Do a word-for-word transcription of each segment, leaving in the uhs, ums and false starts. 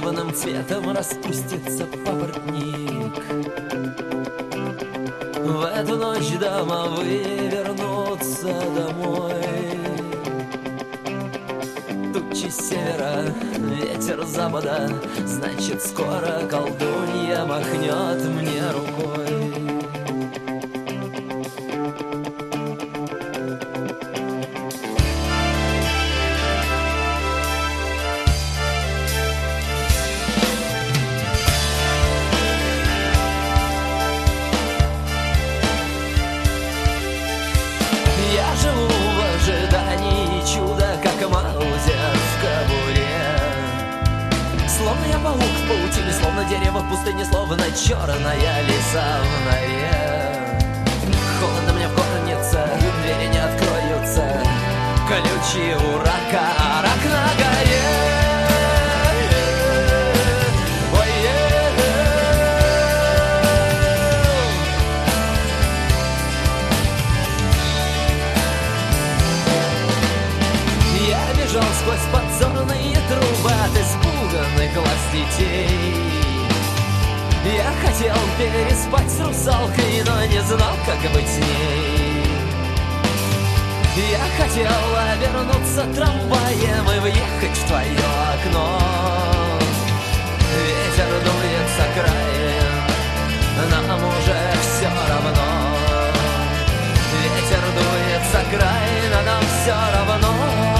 дивным цветом распустится папоротник. В эту ночь домовые вернутся домой. Тучи севера, ветер запада, значит, скоро колдунья махнет мне рукой. Дерево в пустыне, словно черная лиса в норе. Холодно мне в горнице, двери не откроются, колючие у рака, а рак на горе. Я бежал сквозь подзорные трубы от испуганных глаз детей. Я хотел переспать с русалкой, но не знал, как быть с ней. Я хотел обернуться трамваем и въехать в твое окно. Ветер дует с окраин, нам уже все равно. Ветер дует с окраин, а нам все равно.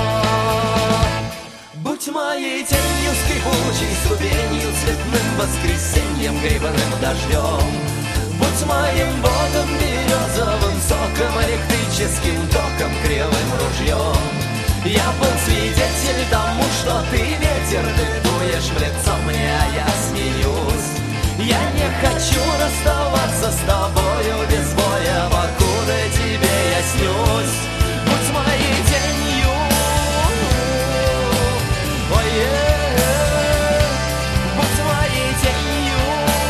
Будь моей тенью скрипучей, ступенью, цветным воскресеньем, грибным дождем. Будь моим богом, березовым соком, электрическим током, кривым ружьем. Я был свидетель тому, что ты ветер, ты дуешь в лицо мне, а я смеюсь. Я не хочу расставаться с тобою без боя, покуда тебе я снюсь. Будь моей тенью, будь моей тенью,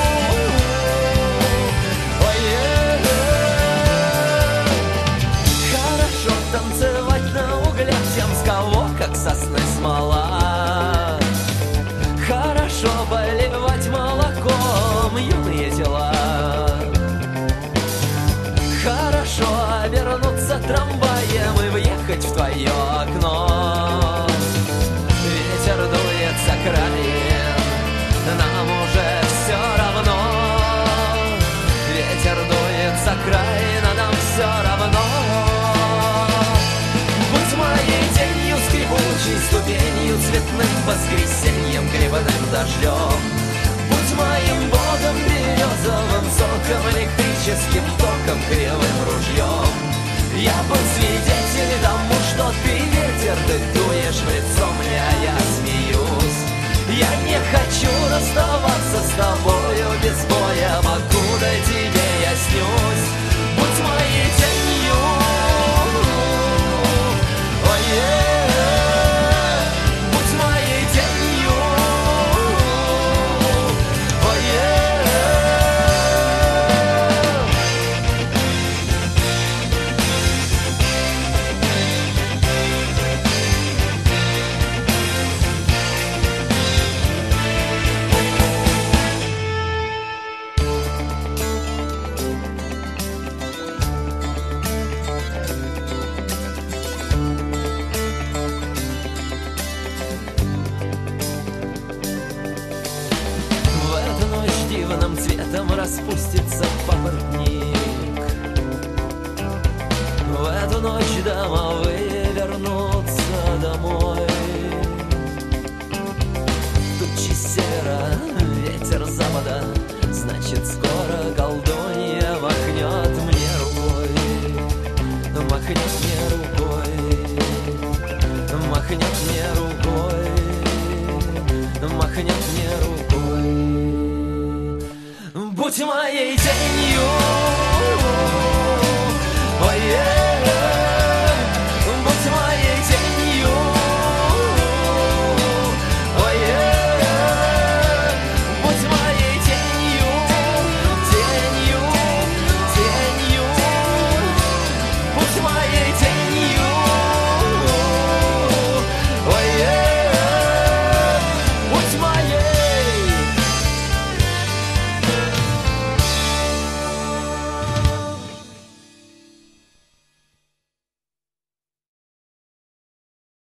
хорошо танцевать на углях, тем с кого, как сосны смола. Хорошо поливать молоком юные тела. Хорошо обернуться трамваем и въехать в твое окно. Ветер дует с окраин, нам уже все равно. Ветер дует с окраин, а нам все равно. Будь моей тенью скрипучей, ступенью, цветным воскресеньем, грибным дождем. Будь моим богом, березовым соком, электрическим током, кривым ружьем. Я был свидетель тому, что ты ветер, ты дуешь в лицо мне, а я смеюсь. Я не хочу расставаться с тобою без боя, покуда тебе я снюсь. Будь моей тенью, ой-е, будь моей тенью, ой-е. Дивным цветом распустится папоротник. В эту ночь домовые вернутся домой. Тучи севера, ветер запада, значит, скоро колдунья махнет мне рукой. Махнет мне рукой, махнет мне рукой, махнет мне рукой. Будь моей тенью,